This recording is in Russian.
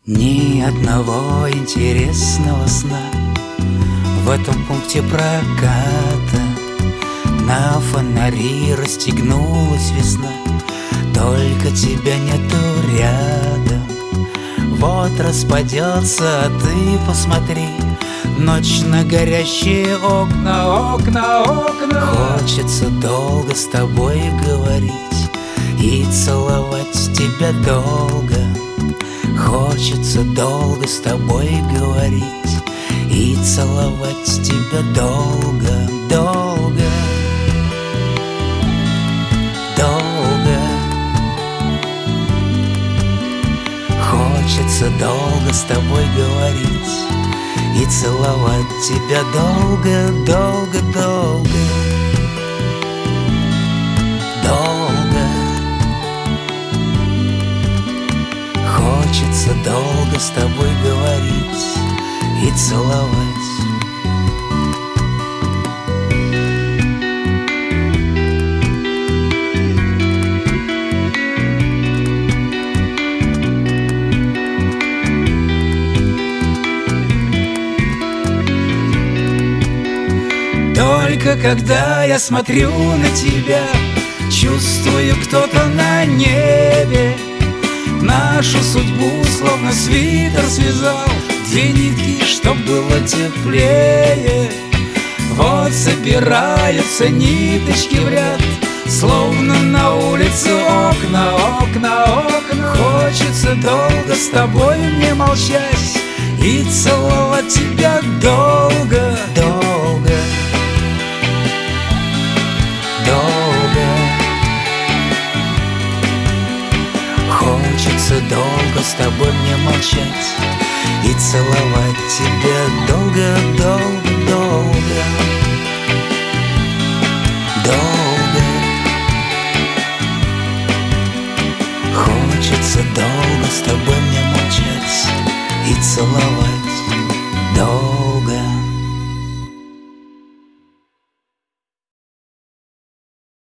Ни одного интересного сна в этом пункте проката. На фонари расстегнулась весна, только тебя нету рядом. Вот распадется, а ты посмотри, ночь на горящие окна, окна, окна. Хочется долго с тобой говорить и целовать тебя долго. Хочется долго с тобой говорить и целовать тебя долго, долго, долго. Хочется долго с тобой говорить и целовать тебя долго, долго, долго, долго. Хочется долго с тобой говорить и целовать. Только когда я смотрю на тебя, чувствую, кто-то на небе нашу судьбу словно свитер связал, две нитки, чтоб было теплее. Вот собираются ниточки в ряд, словно на улице окна, окна, окна. Хочется долго с тобой мне молчать и целовать тебя долго, долго, долго. Хочется долго с тобой мне молчать и целовать тебя долго, долго, долго, долго. Хочется долго с тобой мне молчать и целовать.